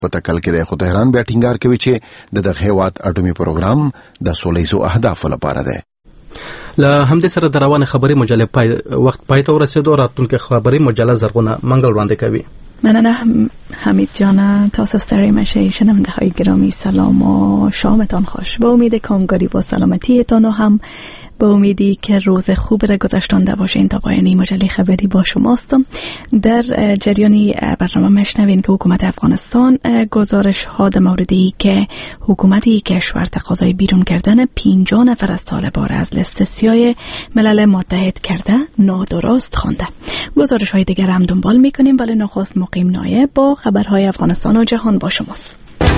په تکل کې د تهران بیا ټینګار کوي چې د هیواد اټومي پروګرام د سولېزو اهداف لپاره ده. له همدې سره د روانه خبري مجله وخت پای ته ورسېدو. راتلونکي خبري مجله زرغونه منګل وړاندې کوي. مننه حمید جان. تاسو ستړي مشئ. شنونده های گرامی سلام و شامتان خوش. با امید کامگاری و سلامتیتان و هم با امیدی که روز خوب را گذشتانده باشین تا پایان مجله خبری با شماستم. در جریانی برنامه میشنوین که حکومت افغانستان گزارش ها در موردی که حکومتی کشور تقاضای بیرون کردن 50 نفر از طالبان از لیست سیاه ملل متحد کرده نادرست خوانده. گزارش های دیگر هم دنبال میکنیم، ولی نخست مقیم نایب با خبرهای افغانستان و جهان با شماست.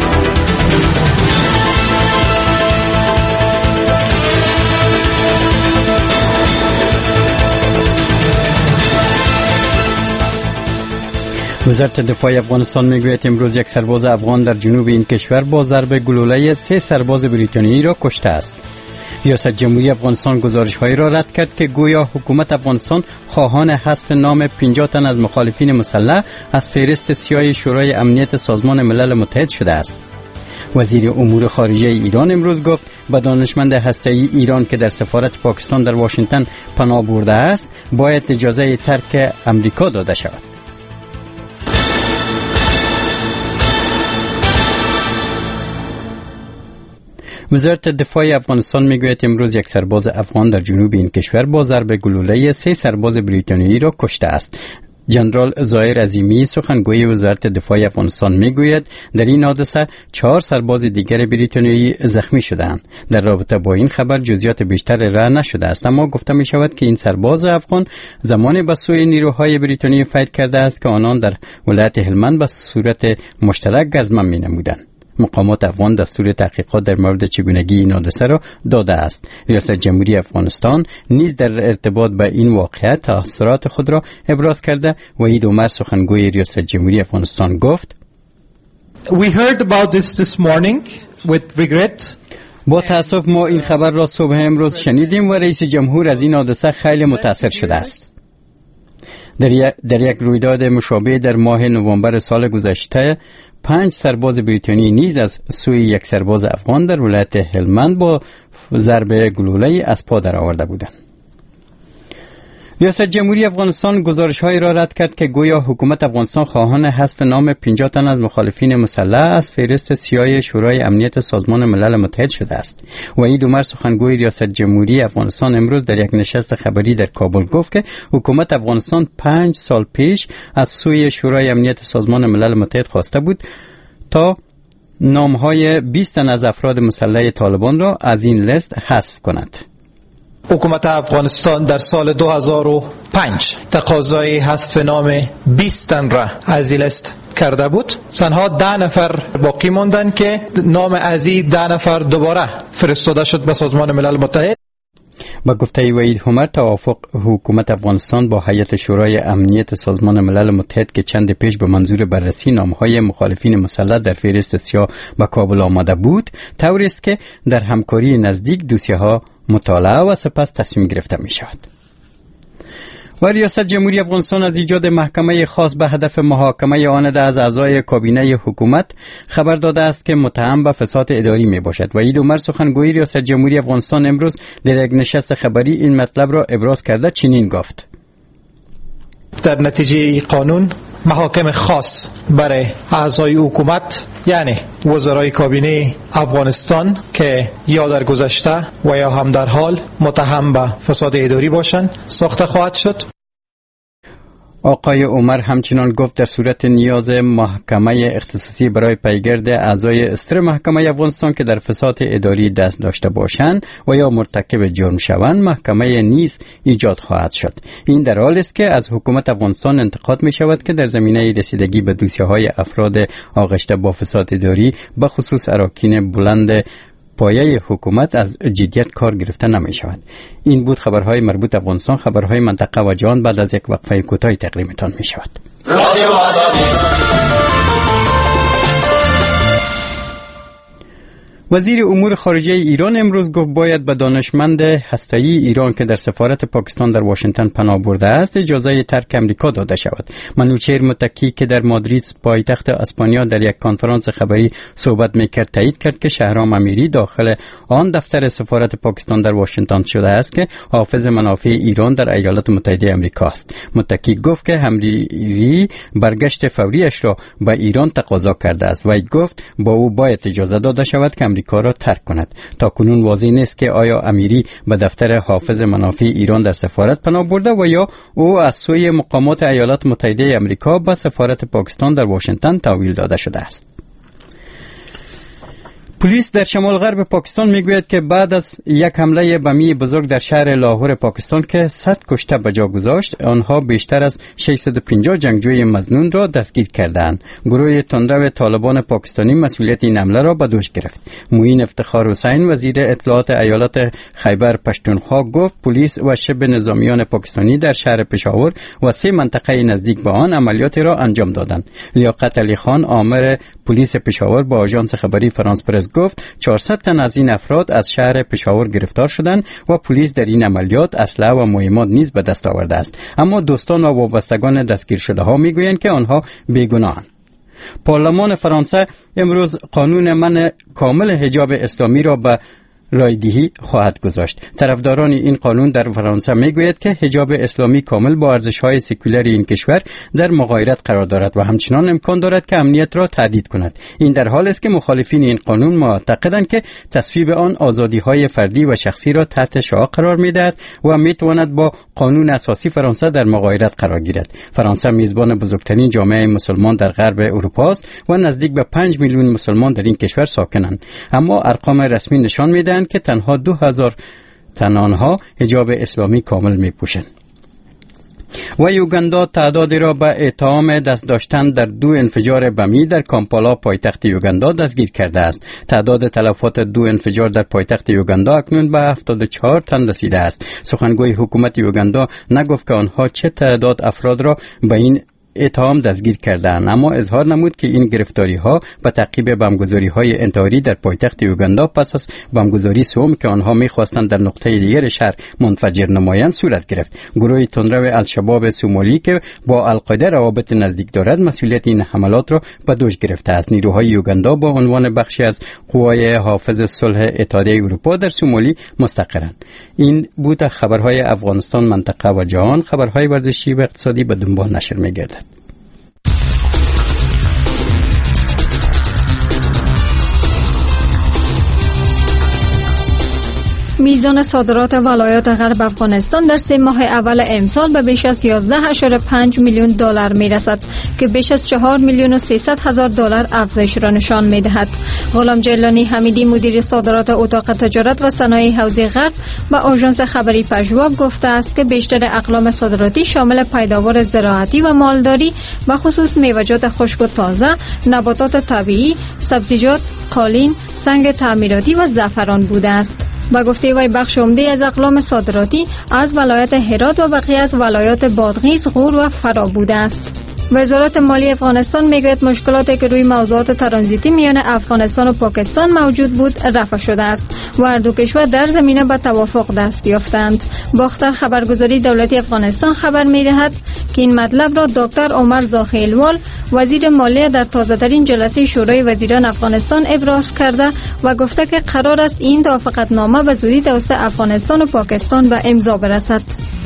وزارت دفاع افغانستان میگوید امروز یک سرباز افغان در جنوب این کشور با ضرب گلوله 3 سرباز بریتانیایی را کشته است. ریاست جمهوری افغانستان گزارش‌هایی را رد کرد که گویا حکومت افغانستان خواهان حذف نام 50 تن از مخالفین مسلح از فهرست سیاه شورای امنیت سازمان ملل متحد شده است. وزیر امور خارجه ایران امروز گفت به دانشمند هسته‌ای ایران که در سفارت پاکستان در واشنگتن پناه برده است باید اجازه ترک امریکا داده شود. وزارت دفاع افغانستان میگوید امروز یک سرباز افغان در جنوب این کشور با ضرب گلوله 3 سرباز بریتانیایی را کشته است. جنرال ظاهر عظیمی سخنگوی وزارت دفاع افغانستان میگوید در این حادثه 4 سرباز دیگر بریتانیایی زخمی شدند. در رابطه با این خبر جزئیات بیشتر راه نشده است، اما گفته می شود که این سرباز افغان زمانی به سوی نیروهای بریتانیایی فایت کرده است که آنان در ولایت هلمند به صورت مشترک گزمه می نمودند. مقامات افغان دستور تحقیقات در مورد چگونگی این حادثه را داده است. ریاست جمهوری افغانستان نیز در ارتباط با این واقعه تأثیرات خود را ابراز کرده. وحید عمر سخنگوی ریاست جمهوری افغانستان گفت: We heard about this morning with regret. با تأسف ما این خبر را صبح امروز شنیدیم و رئیس جمهور از این حادثه خیلی متأثر شده است. در یک رویداد مشابه در ماه نوامبر سال گذشته 5 سرباز بریتانیایی نیز از سوی یک سرباز افغان در ولایت هلمند با ضربه گلوله از پا در آورده بودند. ریاست جمهوری افغانستان گزارش‌هایی را رد کرد که گویا حکومت افغانستان خواهان حذف نام 50 تن از مخالفین مسلح از فهرست سیاه شورای امنیت سازمان ملل متحد شده است. وحید عمر سخنگوی ریاست جمهوری افغانستان امروز در یک نشست خبری در کابل گفت که حکومت افغانستان 5 سال پیش از سوی شورای امنیت سازمان ملل متحد خواسته بود تا نام‌های 20 تن از افراد مسلح طالبان را از این لیست حذف کند. حکومت افغانستان در سال 2005 تقاضای حذف نام 20 تن را از این لیست کرده بود. تنها 10 نفر باقی ماندن که نام از این 10 نفر دوباره فرستاده شد به سازمان ملل متحد. با گفته وحید عمر توافق حکومت افغانستان با هیئت شورای امنیت سازمان ملل متحد که چند پیش به منظور بررسی نام‌های مخالفین مسلح در فهرست سیاه به کابل آمده بود، طوری است که در همکاری نزدیک دوسیه‌ها مطالعه و سپس تصمیم گرفته می شود. و ریاست جمهوری افغانستان از ایجاد محکمه خاص به هدف محاکمه آن از اعضای کابینه حکومت خبر داده است که متهم به فساد اداری می باشد. وحید عمر سخنگوی ریاست جمهوری افغانستان امروز در یک نشست خبری این مطلب را ابراز کرده چنین گفت: در نتیجه قانون محاکم خاص برای اعضای حکومت یعنی وزرای کابینه افغانستان که یا در گذشته و یا هم در حال متهم به فساد اداری باشند ساخته خواهد شد. آقای عمر همچنان گفت در صورت نیاز محکمه اختصاصی برای پیگرد اعضای استر محکمه افغانستان که در فساد اداری دست داشته باشند و یا مرتکب جرم شوند محکمه نیز ایجاد خواهد شد. این در حالی است که از حکومت افغانستان انتقاد می شود که در زمینه رسیدگی به دوسیه‌های افراد آغشته با فساد اداری به خصوص اراکین بلند پایه حکومت از جدیت کار گرفته نمی شود. این بود خبرهای مربوط افغانستان. خبرهای منطقه و جهان بعد از یک وقفه کوتاه تقدیمتان می شود. وزیر امور خارجه ایران امروز گفت باید به دانشمند هسته‌ای ایران که در سفارت پاکستان در واشنگتن پناه برده است اجازه ترک امریکا داده شود. منوچهر متکی که در مادرید پایتخت اسپانیا در یک کنفرانس خبری صحبت میکرد تایید کرد که شهرام امیری داخل آن دفتر سفارت پاکستان در واشنگتن شده است که حافظ منافع ایران در ایالات متحده آمریکا است. متکی گفت که امیری برگشت فوریش را به ایران تقاضا کرده است و گفت با او باید اجازه داده شود که امریکا را ترک کند. تاکنون واضح نیست که آیا امیری به دفتر حافظ منافع ایران در سفارت پناه برده و یا او از سوی مقامات ایالات متحده آمریکا به سفارت پاکستان در واشنگتن تحویل داده شده است. پلیس در شمال غرب پاکستان میگوید که بعد از یک حمله بمی بزرگ در شهر لاهور پاکستان که 100 کشته به جا گذاشت، آنها بیشتر از 650 جنگجوی مظنون را دستگیر کردند. گروه تندرو طالبان پاکستانی مسئولیت این حمله را به دوش گرفت. معین افتخار حسین وزیر اطلاعات ایالات خیبر پشتونخوا گفت پلیس و شبه نظامیان پاکستانی در شهر پشاور و 3 منطقه نزدیک به آن عملیات را انجام دادند. لیاقت علی خان آمر پلیس پشاور با آژانس خبری فرانس پرس گفت 400 تن از این افراد از شهر پشاور گرفتار شدند و پلیس در این عملیات اسلحه و مهمات نیز به دست آورده است. اما دوستان و وابستگان دستگیر شده ها میگویند که آنها بیگناهند. پارلمان فرانسه امروز قانون منع کامل حجاب اسلامی را به رایگیری خواهد گذاشت. طرفداران این قانون در فرانسه میگوید که حجاب اسلامی کامل با ارزش‌های سکولار این کشور در مغایرت قرار دارد و همچنان امکان دارد که امنیت را تهدید کند. این در حالی است که مخالفین این قانون معتقدند که تصویب آن آزادی‌های فردی و شخصی را تحت شعاع قرار می‌دهد و می‌تواند با قانون اساسی فرانسه در مغایرت قرار گیرد. فرانسه میزبان بزرگترین جامعه مسلمان در غرب اروپا است و نزدیک به 5 میلیون مسلمان در این کشور ساکنند. اما ارقام رسمی نشان می‌دهند که تنها 2000 تن آنها حجاب اسلامی کامل می‌پوشند. و یوگاندا تعدادی را به اتهام دست داشتن در 2 انفجار بمی در کامپالا پایتخت یوگاندا دستگیر کرده است. تعداد تلفات 2 انفجار در پایتخت یوگاندا اکنون به 74 تن رسیده است. سخنگوی حکومت یوگاندا نگفت که آنها چه تعداد افراد را به این اتهام دستگیر کردند، اما اظهار نمود که این گرفتاری ها به تعقیب بمبگذاری های انتحاری در پایتخت یوگاندا پس از بمبگذاری سوم که آنها می‌خواستند در نقطه دیگر شهر منفجر نمایند صورت گرفت. گروه تندرو الشباب سومالی که با القاعده روابط نزدیک دارد مسئولیت این حملات را به دوش گرفته است. نیروهای یوگاندا با عنوان بخشی از قوای حافظ صلح اتحادیه اروپا در سومالی مستقرند. این بود خبرهای افغانستان، منطقه و جهان. خبرهای ورزشی و اقتصادی به دنبال نشر می‌گردد. میزان صادرات ولایات غرب افغانستان در 3 ماه اول امسال به بیش از 11.5 میلیون دلار میرسد که بیش از 4 میلیون و 300 هزار دلار افزایش را نشان میدهد. غلام جیلانی حمیدی مدیر صادرات اتاق تجارت و صنایع حوزه غرب به آژانس خبری پژوا گفته است که بیشتر اقلام صادراتی شامل پیداوار زراعتی و مالداری و خصوص میوه‌جات خشک و تازه، نباتات طبیعی، سبزیجات، قالین، سنگ تعمیراتی و زعفران بوده است. با گفته وی بخش عمده از اقلام صادراتی از ولایت هرات و بقیه از ولایات بادغیس، غور و فرا بوده است. وزارت مالی افغانستان میگوید مشکلاتی که روی موضوعات ترانزیتی میان افغانستان و پاکستان موجود بود رفع شده است و هر دو کشور در زمینه به توافق دست یافتند. باختر خبرگزاری دولتی افغانستان خبر میدهد که این مطلب را دکتر عمر زاخیلوال وزیر مالیه در تازه‌ترین جلسه شورای وزیران افغانستان ابراز کرده و گفته که قرار است این توافقنامه به زودی توسط افغانستان و پاکستان به امضا برسد.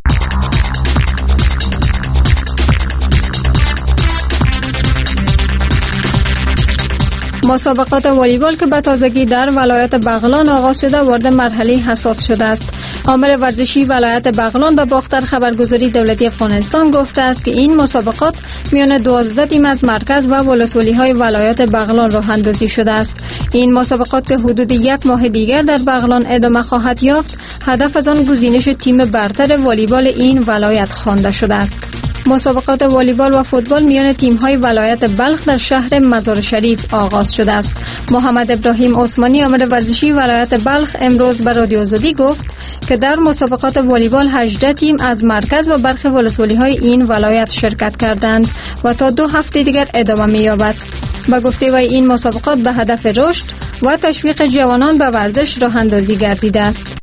مسابقات والیبال که به تازگی در ولایت بغلان آغاز شده وارد مرحله حساس شده است. آمر ورزشی ولایت بغلان به باختر خبرگزاری دولتی افغانستان گفته است که این مسابقات میان 12 تیم از مرکز و ولسوالی‌های ولایت بغلان راه اندازی شده است. این مسابقات که حدود 1 ماه دیگر در بغلان ادامه خواهد یافت، هدف از آن گزینش تیم برتر والیبال این ولایت خوانده شده است. مسابقات والیبال و فوتبال میان تیم‌های ولایت بلخ در شهر مزار شریف آغاز شده است. محمد ابراهیم عثمانی آمر ورزشی ولایت بلخ امروز به رادیو آزادی گفت که در مسابقات والیبال 18 تیم از مرکز و برخی ولسوالی‌های این ولایت شرکت کردند و تا 2 هفته دیگر ادامه می‌یابد. به گفته وی این مسابقات به هدف رشد و تشویق جوانان به ورزش راه اندازی گردیده است.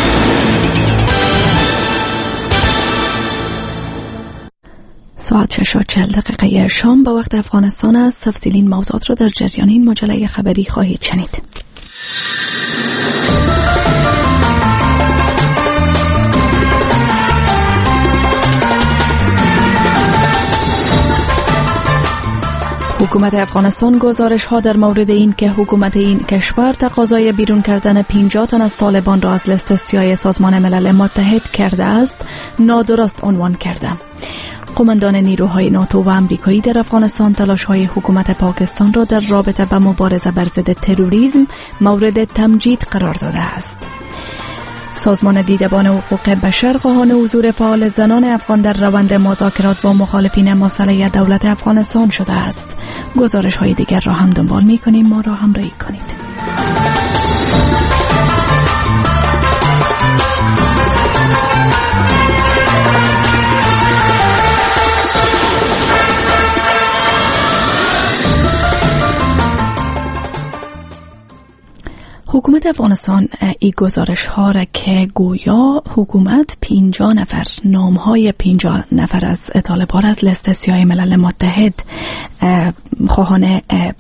ساعت 6:40 شام به وقت افغانستان است. تفصیل این موضوعات را در جریان این مجله خبری خواهید شنید. حکومت افغانستان گزارش ها در مورد این که حکومت این کشور تقاضای بیرون کردن 50 تن از طالبان را از لیست سیاه سازمان ملل متحد کرده است نادرست عنوان کرده. قماندان نیروهای ناتو و امریکایی در افغانستان تلاش‌های حکومت پاکستان را در رابطه با مبارزه بر ضد تروریسم مورد تمجید قرار داده است. سازمان دیدبان حقوق بشر خواهان حضور فعال زنان افغان در روند مذاکرات با مخالفین مسئله دولت افغانستان شده است. گزارش‌های دیگر را هم دنبال می‌کنیم، ما را همراهی کنید. حکومت افغانستان این گزارش ها را که گویا حکومت 50 نفر نامهای 50 نفر از طالبان از لیست سیاه ملل متحد خواهان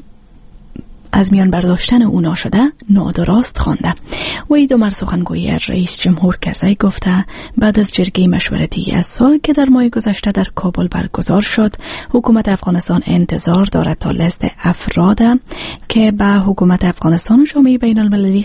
از میان برداشتن اونا شده نادرست خوانده. و ای دو سخنگوی رئیس جمهور کرزی گفته بعد از جرگه مشورتی از سال که در ماه گذشته در کابل برگزار شد حکومت افغانستان انتظار دارد تا لیست افراد که به حکومت افغانستان و جامعه بین المللی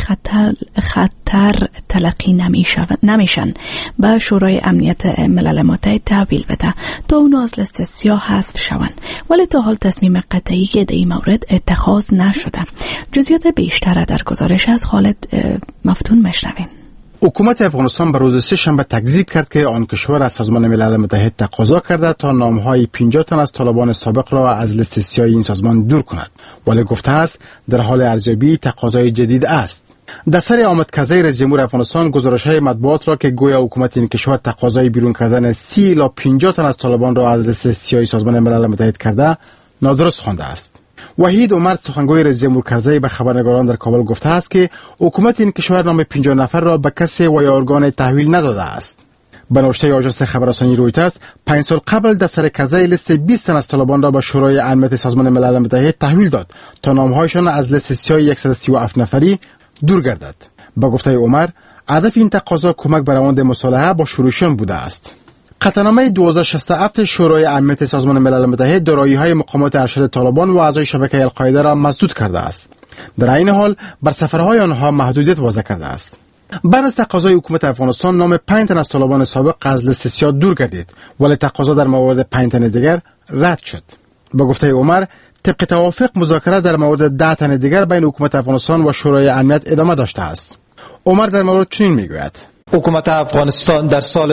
خطر تلقی نمیشن به شورای امنیت ملل متحد تحویل بده تا اونا از لیست سیاه حذف شوند، ولی تا حال تصمیم قطعی در این مورد اتخاذ نشده. جزئیات بیشتر در گزارش از خالد مفتون میشنویم. حکومت افغانستان به روز سه‌شنبه تکذیب کرد که آن کشور از سازمان ملل متحد تقاضا کرده تا نامهای 50 تن از طالبان سابق را از لیست سیاه این سازمان دور کند، ولی گفته است در حال ارزیابی تقاضای جدید است. دفتر آمد کرزی رئیس جمهور افغانستان گزارش‌های مطبوعات را که گویا حکومت این کشور تقاضای بیرون کردن 30 الی 50 تن از طالبان را از لیست سیاه سازمان ملل متحد کرده نادرست خوانده است. وحید عمر سخنگوی رئیس جمهور کرزی به خبرنگاران در کابل گفته است که حکومت این کشور نام 50 نفر را به کسی و یا ارگان تحویل نداده است. به نوشته آژانس خبررسانی رویترز 5 سال قبل دفتر کرزی لیست 20 تن از طالبان را به شورای امنیت سازمان ملل متحد تحویل داد تا نامهایشان از لیست سیاه 137 نفری دور گردد. با گفته عمر هدف این تقاضا کمک به روند مصالحه با شروعشان بوده است. قطعنامه 1267 شورای امنیت سازمان ملل متحد دارایی‌های مقامات ارشد طالبان و اعضای شبکه القاعده را مسدود کرده است. در این حال بر سفرهای آنها محدودیت وضع کرده است. بعد از تقاضای حکومت افغانستان نام 5 تن از طالبان سابق از لیست سیاه دور گردید، ولی تقاضا در مورد 5 تن دیگر رد شد. با گفته عمر طبق توافق مذاکره در مورد 10 تن دیگر بین حکومت افغانستان و شورای امنیت ادامه داشته است. عمر در مورد چنین میگوید: حکومت افغانستان در سال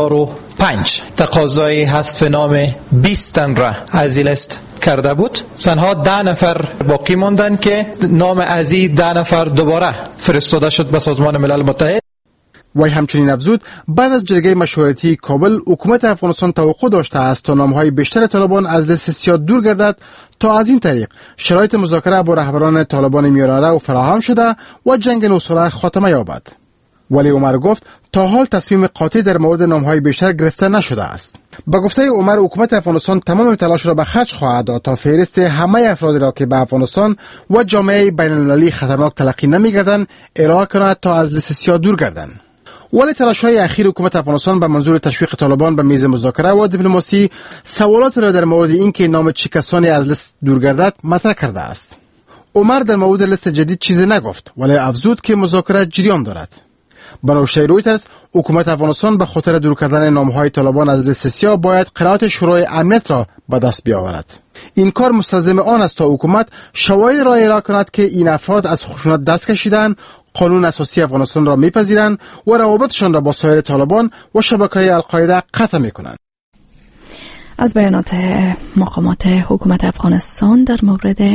2005 تقاضای حذف نام 20 تن را از لیست کرده بود. تنها 10 نفر باقی ماندن که نام از این 10 نفر دوباره فرستاده شد به سازمان ملل متحد. وی همچنین افزود بعد از جرگه مشورتی کابل حکومت افغانستان توقع داشته است تا نامهای بیشتر طالبان از لیست سیاه دور گردد تا از این طریق شرایط مذاکره با رهبران طالبان میانه فراهم شده و جنگ نوصلح خاتمه یابد. ولی عمر گفت تا حال تصمیم قاطع در مورد نامهای بیشتر گرفته نشده است. با گفته عمر حکومت افغانستان تمام تلاش را به خرج خواهد داد تا فهرست همه افرادی را که به افغانستان و جامعه بین المللی خطرناک تلقی نمی‌گردند ارائه کند تا از لیست سیاه دور گردند. ولی تلاش‌های اخیر حکومت افغانستان به منظور تشویق طالبان به میز مذاکره و دیپلماسی سوالات را در مورد اینکه نام چه کسانی از لیست دور گردد مطرح کرده است. عمر در مورد لیست جدید چیزی نگفت، ولی افزود که مذاکره جریان دارد. به نوشته رویترز حکومت افغانستان به خاطر دور کردن نامهای طالبان از لیست سیاه باید قرارات شورای امنیت را به دست بیاورد. این کار مستلزم آن است تا حکومت شواهد را ارائه کند که این افراد از خشونت دست کشیدند، قانون اساسی افغانستان را میپذیرند و روابطشان را با سایر طالبان و شبکه‌های القاعده قطع میکنند. از بیانات مقامات حکومت افغانستان در مورد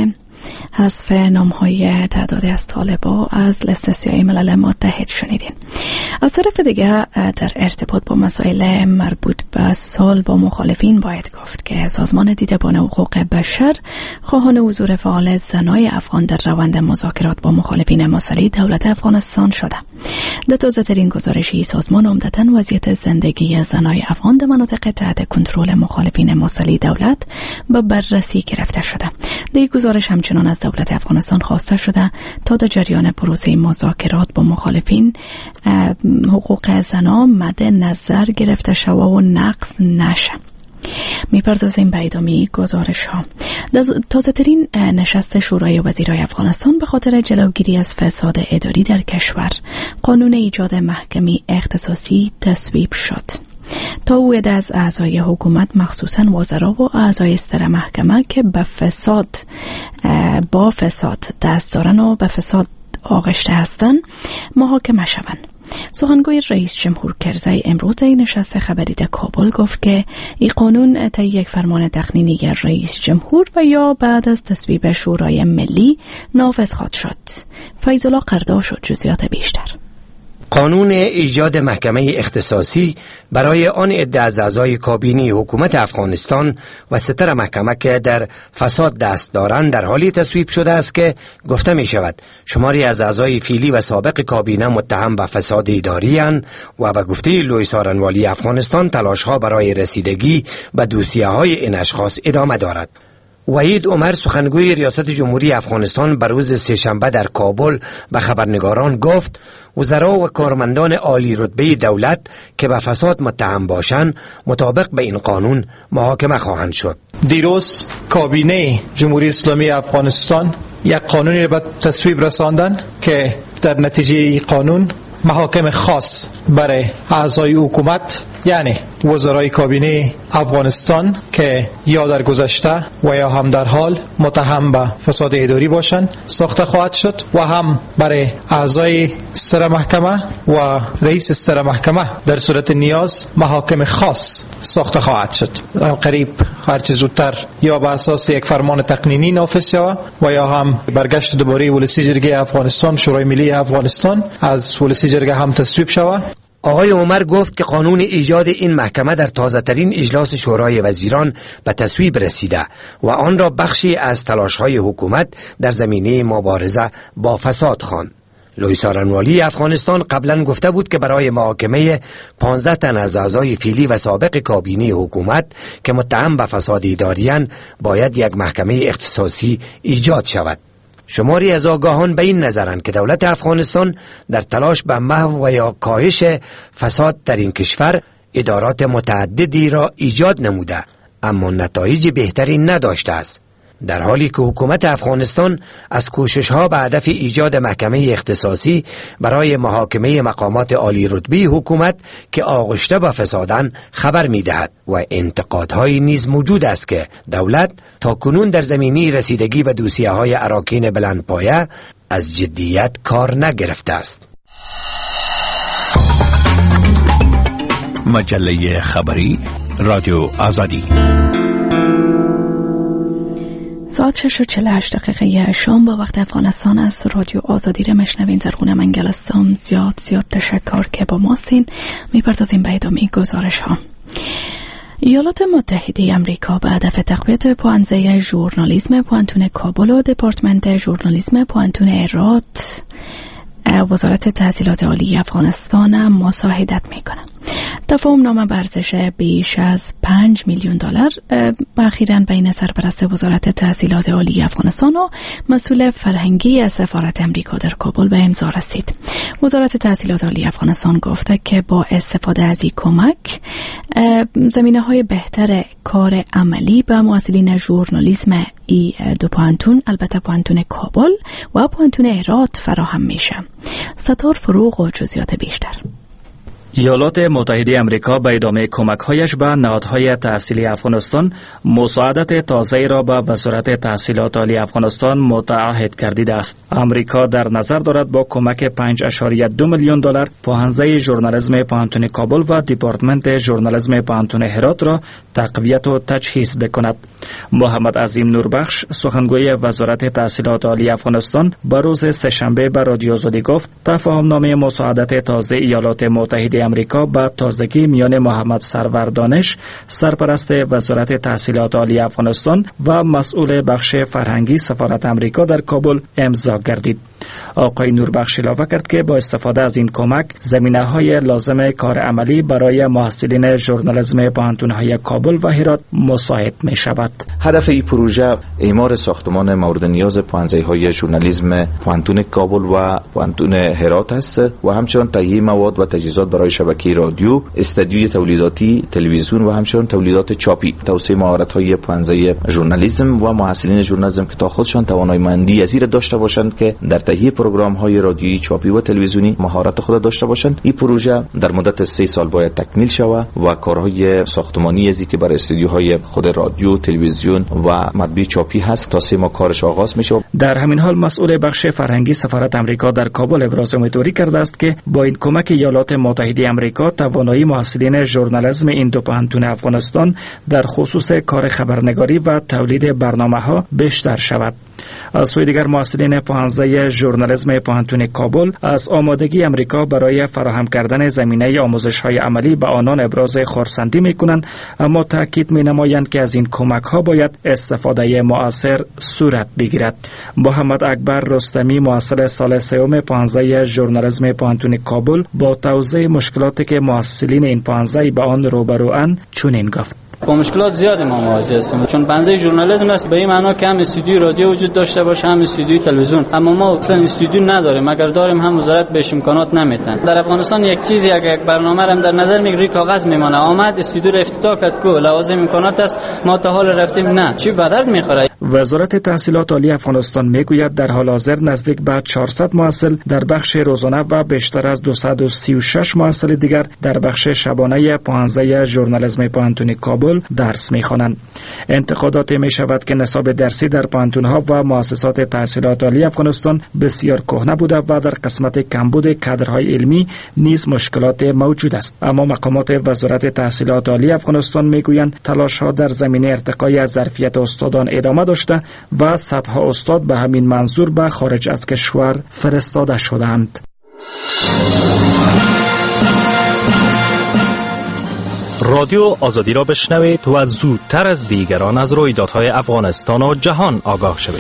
حذف نام‌های تعدادی از طالبا از لیست سیاه ملل متحد شنیدین. از طرف دیگه در ارتباط با مسائل مربوط به سال با مخالفین باید گفت که سازمان دیدبان حقوق بشر خواهان حضور فعال زنای افغان در روند مذاکرات با مخالفین مسئله دولت افغانستان شده. در تازه‌ترین گزارشی سازمان عمدتاً وضعیت زندگی زنای افغان در مناطق تحت کنترل مخالفین مسئله دولت به بررسی گرفته شده. در گزارش همچنان از دولت افغانستان خواسته شده تا در جریان پروسه مذاکرات با مخالفین حقوق زنان مد نظر گرفته شود و نقض نشه. میپردازیم به ادامه گزارش ها. تازه ترین نشست شورای وزیرای افغانستان به خاطر جلوگیری از فساد اداری در کشور قانون ایجاد محکمه اختصاصی تصویب شد. تا عده از اعضای حکومت مخصوصاً وزرا و اعضای ستر محکمه که با فساد دست دارن و به فساد آغشته هستند محاکمه شوند. سخنگوی رئیس جمهور کرزی امروز در نشست خبری در کابل گفت که این قانون طی یک فرمان تقنینی رئیس جمهور و یا بعد از تصویب شورای ملی نافذ خواهد شد. فیض الله قرداش و جزئیات بیشتر. قانون ایجاد محکمه اختصاصی برای آن عده از اعضای کابینه حکومت افغانستان و ستر محکمه که در فساد دست دارند در حالی تصویب شده است که گفته می شود شماری از اعضای فعلی و سابق کابینه متهم به فساد اداری اند و به گفته لوی سارنوالی افغانستان تلاش‌ها برای رسیدگی به دوسیه‌های این اشخاص ادامه دارد. وحید عمر سخنگوی ریاست جمهوری افغانستان بر روز سه‌شنبه در کابل به خبرنگاران گفت وزرا و کارمندان عالی رتبه دولت که به فساد متهم باشند مطابق به این قانون محاکمه خواهند شد. دیروز کابینه جمهوری اسلامی افغانستان یک قانونی را به تصویب رساندن که در نتیجه قانون محاکم خاص برای اعضای حکومت یعنی وزرای کابینه افغانستان که یا در گذشته و یا هم در حال متهم به فساد اداری باشند ساخته خواهد شد و هم برای اعضای ستر محکمه و رئیس ستر محکمه در صورت نیاز محاکم خاص ساخته خواهد شد. قریب هرچه زودتر یا به اساس یک فرمان تقنینی نافذ شود و یا هم برگشت دوباره ولسی جرگه افغانستان شورای ملی افغانستان از ولسی جرگه هم تصویب شود. آقای عمر گفت که قانون ایجاد این محکمه در تازه‌ترین اجلاس شورای وزیران به تصویب رسیده و آن را بخشی از تلاش‌های حکومت در زمینه مبارزه با فساد خواند. لوی سارنوالی افغانستان قبلا گفته بود که برای محاکمه 15 تن از اعضای فعلی و سابق کابینه حکومت که متهم به فساد اداری‌اند باید یک محکمه اختصاصی ایجاد شود. شماری از آگاهان به این نظرند که دولت افغانستان در تلاش به محو و یا کاهش فساد در این کشور ادارات متعددی را ایجاد نموده اما نتایج بهتری نداشته است، در حالی که حکومت افغانستان از کوشش‌ها به هدف ایجاد محکمه اختصاصی برای محاکمه مقامات عالی رتبه حکومت که آغشته به فسادند خبر می‌دهد و انتقادهای نیز موجود است که دولت تاکنون در زمینه رسیدگی به دوسیه‌های اراکین بلندپایه از جدیت کار نگرفته است. مجله خبری رادیو آزادی ساعت 6:48 شام با وقت افغانستان از رادیو آزادی را مشنوین. زرغون منگلستان زیاد تشکر که با ما سین. میپردازیم به ادامه گزارش ها. ایالات متحده امریکا به هدف تقویت پوانزه ژورنالیسم پوانتون کابل و دپارتمنت ژورنالیسم پوانتون هرات وزارت تحصیلات عالی افغانستان مساعدت میکنه. تفاهم نامه به ارزش بیش از $5 میلیون اخیراً بین سرپرست وزارت تحصیلات عالی افغانستان و مسئول فرهنگی از سفارت امریکا در کابل به امضا رسید. وزارت تحصیلات عالی افغانستان گفته که با استفاده از این کمک زمینه‌های بهتر کار عملی به محصلین ژورنالیسم ای دو پوانتون، البته پوانتون کابل و پوانتون هرات فراهم میشه. ستار فروغ و جزئیات بیشتر. ایالات متحده آمریکا به ادامه کمک‌هایش به نهادهای تحصیلی افغانستان مساعدت تازه‌ای را به وزارت تحصیلات عالی افغانستان متعهد گردیده است. آمریکا در نظر دارد با کمک 5.2 میلیون دلار پوهنځی ژورنالیسم پوهنتون کابل و دپارتمنت ژورنالیسم پوهنتون هرات را تقویت و تجهیز بکند. محمد عظیم نوربخش سخنگوی وزارت تحصیلات عالی افغانستان به روز سه‌شنبه به رادیو آزادی گفت تفاهمنامه مساعدت تازه ایالات متحده آمریکا با تازگی میان محمد سرور دانش سرپرست وزارت تحصیلات عالی افغانستان و مسئول بخش فرهنگی سفارت آمریکا در کابل امضا گردید. آقای نوربخش اضافه کرد که با استفاده از این کمک زمینه‌های لازم کار عملی برای محصلین ژورنالیسم پوهنتون‌های کابل و هرات مساعد می‌شود. هدف این پروژه اعمار ساختمان مورد نیاز پوهنځی‌های ژورنالیسم پوهنتون کابل و پوهنتون هرات است و همچنین تهیه مواد و تجهیزات برای شبکه رادیو، استودیوی تولیداتی، تلویزیون و همچنین تولیدات چاپی، توسعه مهارت‌های پوهنځی ژورنالیسم و محصلین ژورنالیسم که تا خودشان توانایی‌مندی از این داشته باشند که در تهیه پروگرام‌های رادیویی، چاپی و تلویزیونی مهارت خود داشته باشند. این پروژه در مدت 3 سال باید تکمیل شود و کارهای ساختمانی ازی که برای استودیوهای خود رادیو، تلویزیون و مطبوع چاپی هست تا 3 ماه کارش آغاز میشه. در همین حال مسئول بخش فرهنگی سفارت آمریکا در کابل ابراز امیدواری کرده است که با این کمک ایالات متحده آمریکا توانایی محصلین ژورنالیسم این دو پوهنتون افغانستان در خصوص کار خبرنگاری و تولید برنامه‌ها بیشتر شود. از سوی دیگر محصلین پوهنځی ژورنالیسم پوهنتون کابل از آمادگی آمریکا برای فراهم کردن زمینه آموزش‌های عملی به آنان ابراز خرسندی می‌کنند، اما تاکید می‌نمایند که از این کمک‌ها باید استفاده مؤثر صورت بگیرد. محمد اکبر رستمی محصل سال سوم پوهنځی ژورنالیسم پوهنتون کابل با توضیح مشکلاتی که محصلین این پوهنځی به آن روبروان چنین گفت: با مشکلات زیادی ما مواجه هستیم، چون پوهنځی ژورنالیسم است به این معنا که هم استودیو رادیو وجود داشته باشه هم استودیو تلویزیون، اما ما اصلا استودیو نداریم. اگر داریم هم وزارت بهش امکانات نمیتن. در افغانستان یک چیزی اگر یک برنامه را در نظر میگیری کاغذ میمونه، آمد استودیو را افتتاح کرد کو لوازم امکانات است، ما تا حال رفتیم نه چی به درد میخوره. وزارت تحصیلات عالی افغانستان میگوید در حال حاضر نزدیک به 400 محصل در بخش روزانه و بیشتر از 236 محصل دیگر در بخش شبانه پوهنځی ژورنالیسم پوهنتون کابل درس میخوانند. انتقادات می شود که نصاب درسی در پوهنتون‌ها و مؤسسات تحصیلات عالی افغانستان بسیار کهنه بوده و در قسمت کمبود کادرهای علمی نیز مشکلات موجود است. اما مقامات وزارت تحصیلات عالی افغانستان میگویند تلاش‌ها در زمینه ارتقای ظرفیت استادان ادامه داشته و صدها استاد به همین منظور به خارج از کشور فرستاده شدند. رادیو آزادی را بشنوید و زودتر از دیگران از رویدادهای افغانستان و جهان آگاه شوید.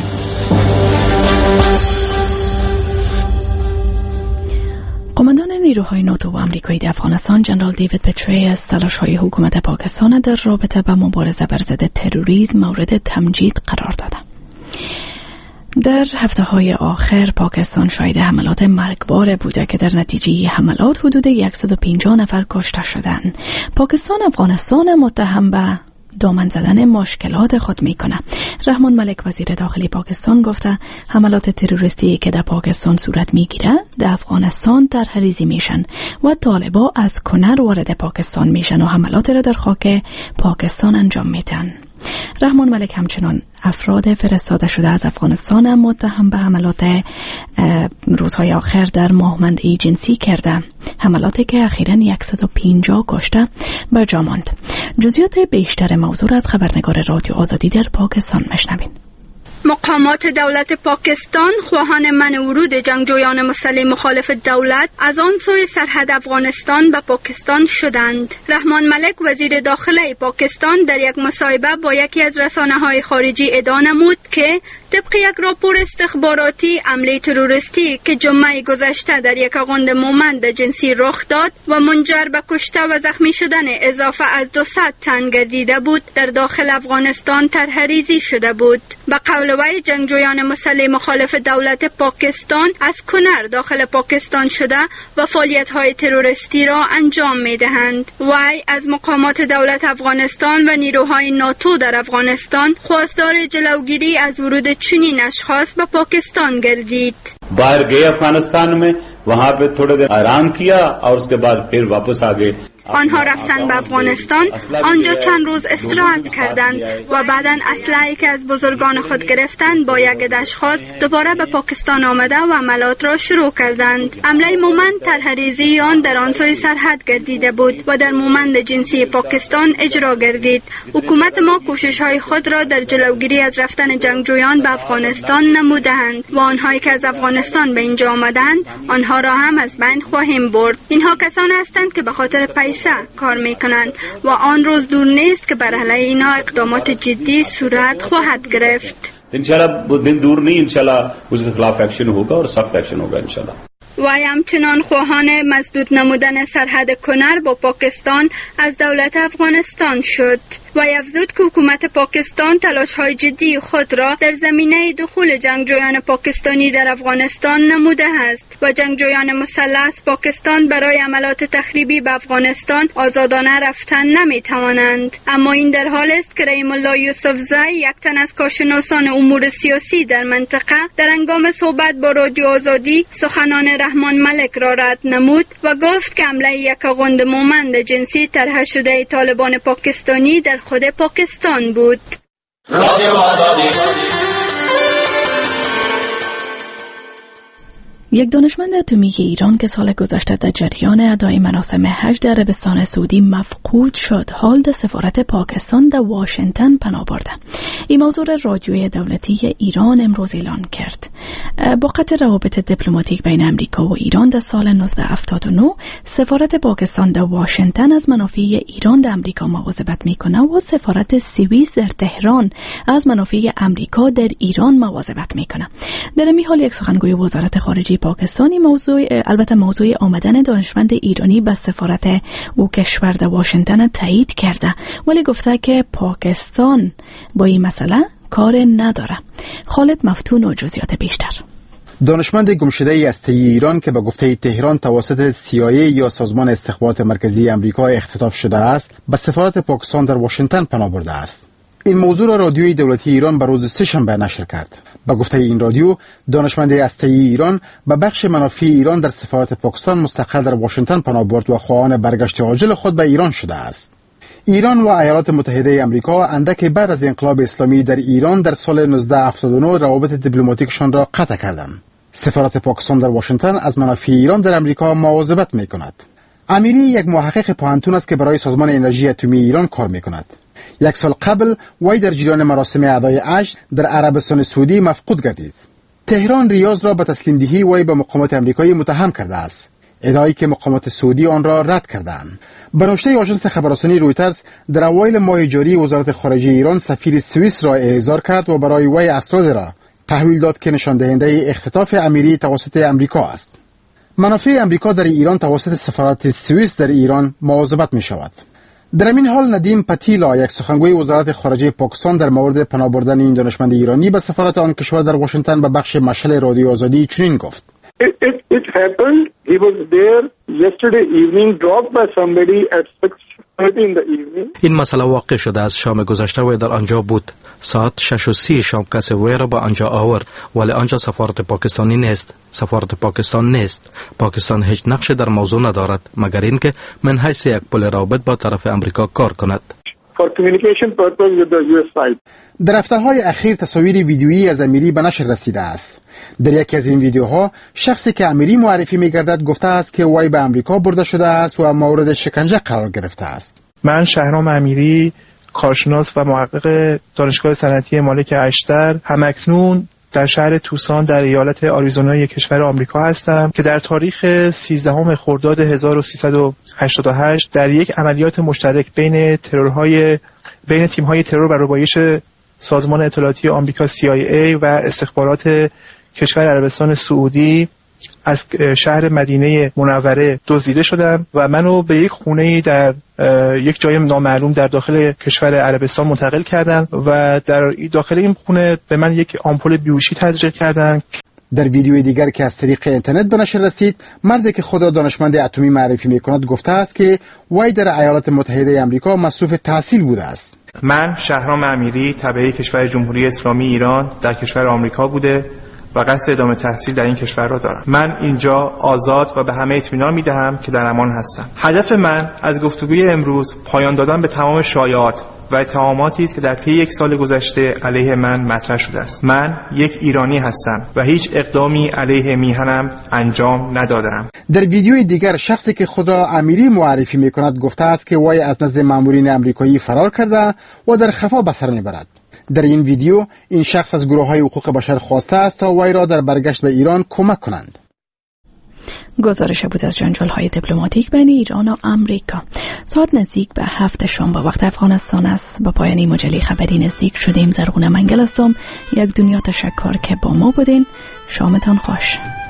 قماندان نیروهای ناتو و آمریکایی در افغانستان جنرال دیوید پتری از تلاش‌های حکومت پاکستان در رابطه با مبارزه بر ضد تروریسم مورد تمجید قرار داده. در هفته‌های آخر پاکستان شاهد حملات مرگبار بوده که در نتیجه حملات حدود 150 نفر کشته شدند. پاکستان افغانستان متهم به دامن زدن مشکلات خود میکنه. رحمان ملک وزیر داخلی پاکستان گفته حملات تروریستی که در پاکستان صورت میگیره در افغانستان طرح‌ریزی میشن و طالبا از کنر وارد پاکستان میشن و حملات را در خاک پاکستان انجام میدن. رحمان ملک همچنان افراد فرستاده شده از افغانستان متهم به حملات روزهای آخر در ماهمندی جنسی کرده، حملاتی که اخیراً 150 کشته به جا ماند. جزئیات بیشتر موضوع از خبرنگار رادیو آزادی در پاکستان مشنوین. مقامات دولت پاکستان خواهان منع ورود جنگجویان مسلح مخالف دولت از آن سوی سرحد افغانستان به پاکستان شدند. رحمان ملک وزیر داخلی پاکستان در یک مصاحبه با یکی از رسانه‌های خارجی ادعا نمود که طبق یک راپور استخباراتی حمله تروریستی که جمعه گذشته در یک اغوند مومند جنسی رخ داد و منجر به کشته و زخمی شدن اضافه از 200 تن گردیده بود در داخل افغانستان طرح‌ریزی شده بود. به قول وی جنگجویان مسلح مخالف دولت پاکستان از کنر داخل پاکستان شده و فعالیت‌های تروریستی را انجام می‌دهند. وی از مقامات دولت افغانستان و نیروهای ناتو در افغانستان خواستار جلوگیری از ورود چنین اشخاص به پاکستان گردید. बाहर गए अफगानिस्तान में वहां पे थोड़े देर आराम किया और उसके बाद फिर वापस आ गए. آنها رفتند به افغانستان، آنجا چند روز استراحت کردند و بعداً اسلحه‌ای که از بزرگان خود گرفتند با یک اشخاص دوباره به پاکستان آمده و عملیات را شروع کردند. حمله مومند طرح‌ریزی آن در آن سوی سرحد گردیده بود و در مومند جنسی پاکستان اجرا گردید. حکومت ما کوشش‌های خود را در جلوگیری از رفتن جنگجویان به افغانستان نموده‌اند و آنهایی که از افغانستان به اینجا آمدند آنها را هم از بین خواهیم برد. اینها کسانی هستند که به خاطر پیسه کار میکنند و آن روز دور نیست که بر علیه اینها اقدامات جدی صورت خواهد گرفت. इंशाल्लाह वो दिन दूर नहीं, इंशाल्लाह उसके खिलाफ एक्शन होगा और सख्त एक्शन होगा इंशाल्लाह. و همچنان خواهان مسدود نمودن سرحد کنر با پاکستان از دولت افغانستان شد و افزود که حکومت پاکستان تلاش‌های جدی خود را در زمینه دخول جنگجویان پاکستانی در افغانستان نموده است و جنگجویان مسلح پاکستان برای عملیات تخریبی به افغانستان آزادانه رفتن نمی‌توانند. اما این در حال است که رحیم الله یوسفزی، یک تن از کارشناسان امور سیاسی در منطقه، در هنگام صحبت با رادیو آزادی سخنان رحمان ملک را رد نمود و گفت که حمله یک آخوند مومند جنسی طرح شده طالبان پاکستانی در خود پاکستان بود. رادیو آزادی. یک دانشمند اتمی ایران که سال گذشته در جریان ادای مراسم حج در عربستان سعودی مفقود شد، حال در سفارت پاکستان در واشنگتن پناه برده. این موضوع رادیوی دولتی ایران امروز اعلان کرد. با قطع روابط دیپلماتیک بین امریکا و ایران در سال 1979 سفارت پاکستان در واشنگتن از منافع ایران در امریکا مواظبت میکنه و سفارت سوئیس در تهران از منافع امریکا در ایران مواظبت میکنه. در این حال یک سخنگوی وزارت خارجه پاکستانی موضوع آمدن دانشمند ایرانی به سفارت او کشور در واشنگتن تایید کرده، ولی گفته که پاکستان با این مسئله کار نداره. خالد مفتون و جزئیات بیشتر. دانشمند گمشده هسته ایران که به گفته تهران توسط CIA یا سازمان استخبارات مرکزی آمریکا اختطاف شده است، به سفارت پاکستان در واشنگتن پناه برده است. این موضوع را رادیوی دولتی ایران به روز سه‌شنبه نشر کرد. به گفته این رادیو، دانشمند هسته‌ای ایران به بخش منافع ایران در سفارت پاکستان مستقر در واشنگتن پناه برد و خواهان برگشت عاجل خود به ایران شده است. ایران و ایالات متحده آمریکا اندک بعد از انقلاب اسلامی در ایران در سال 1979 روابط دیپلماتیکشان را قطع کردند. سفارت پاکستان در واشنگتن از منافع ایران در آمریکا مواظبت می‌کند. امیری یک محقق پوهنتون است که برای سازمان انرژی اتمی ایران کار می‌کند. یک سال قبل وی در جریان مراسم ادای عهد در عربستان سعودی مفقود گردید. تهران ریاض را به تسلیم دهی وی به مقامات آمریکایی متهم کرده است، ادعایی که مقامات سعودی آن را رد کردند. به نوشته آژانس خبررسانی رویترز، در اوایل ماه جاری وزارت خارجه ایران سفیر سوئیس را احضار کرد و برای وی اسناد را تحویل داد که نشان دهنده اختطاف امیری توسط آمریکا است. منافع آمریکا در ایران توسط سفارت سوئیس در ایران مواظبت می شود. در این حال ندیم پتیلا، یک سخنگوی وزارت خارجه پاکستان، در مورد پناه بردن این دانشمند ایرانی به سفارت آن کشور در واشنگتن به بخش مشعل رادیو آزادی چنین گفت: It happened. He was there yesterday evening, dropped by somebody at 6:30 in the evening. این مسئله واقع شده از شام گذشته و در آنجا بود. ساعت 6:30 شام کسی وی را به آنجا آورد، ولی آنجا سفارت پاکستانی نیست. سفارت پاکستان نیست. پاکستان هیچ نقش در موضوع ندارد مگر اینکه من حیث یک پل رابط با طرف امریکا کار کند. For communication purpose with the US side. در هفته‌های اخیر تصاویر ویدیویی از امیری به نشر رسیده است. در یکی از این ویدیوها شخصی که امیری معرفی می‌گردد گفته است که وی به آمریکا برده شده است و مورد شکنجه قرار گرفته است. من شهرام امیری، کارشناس و محقق دانشگاه صنعتی مالک اشتر، همکنون در شهر توسان در ایالت آریزونای کشور آمریکا هستم که در تاریخ 13 خرداد 1388 در یک عملیات مشترک بین تیم‌های ترور و ربایش سازمان اطلاعاتی آمریکا CIA و استخبارات کشور عربستان سعودی از شهر مدینه منوره دزدیده شدم و منو به یک خونه‌ای در یک جای نامعلوم در داخل کشور عربستان منتقل کردن و در داخل این خونه به من یک آمپول بیهوشی تزریق کردند. در ویدیوی دیگر که از طریق اینترنت به نشر رسید، مردی که خود را دانشمند اتمی معرفی می‌کند گفته است که وی در ایالات متحده آمریکا مصروف تحصیل بوده است. من شهرام امیری، تبعی کشور جمهوری اسلامی ایران در کشور آمریکا بوده و قصد ادامه تحصیل در این کشور را دارم. من اینجا آزاد و به همه اطمینان می‌دهم که در امان هستم. هدف من از گفتگوی امروز پایان دادن به تمام شایعات و اتهاماتی است که در طی 1 سال گذشته علیه من مطرح شده است. من یک ایرانی هستم و هیچ اقدامی علیه میهنم انجام ندادم. در ویدیوی دیگر شخصی که خود را امیری معرفی می‌کند گفته است که وی از نزد مامورین آمریکایی فرار کرده و در خفا به سر می‌برد. در این ویدیو این شخص از گروه‌های حقوق بشر خواسته است تا وی را در برگشت به ایران کمک کنند. گزارش بود از جنجال‌های دیپلماتیک بین ایران و آمریکا. ساعت نزدیک به 7 شام با وقت افغانستان است. با پایان مجله خبری نزدیک شدیم. زرغونه منگل هستم. یک دنیا تشکر که با ما بودین. شامتان خوش.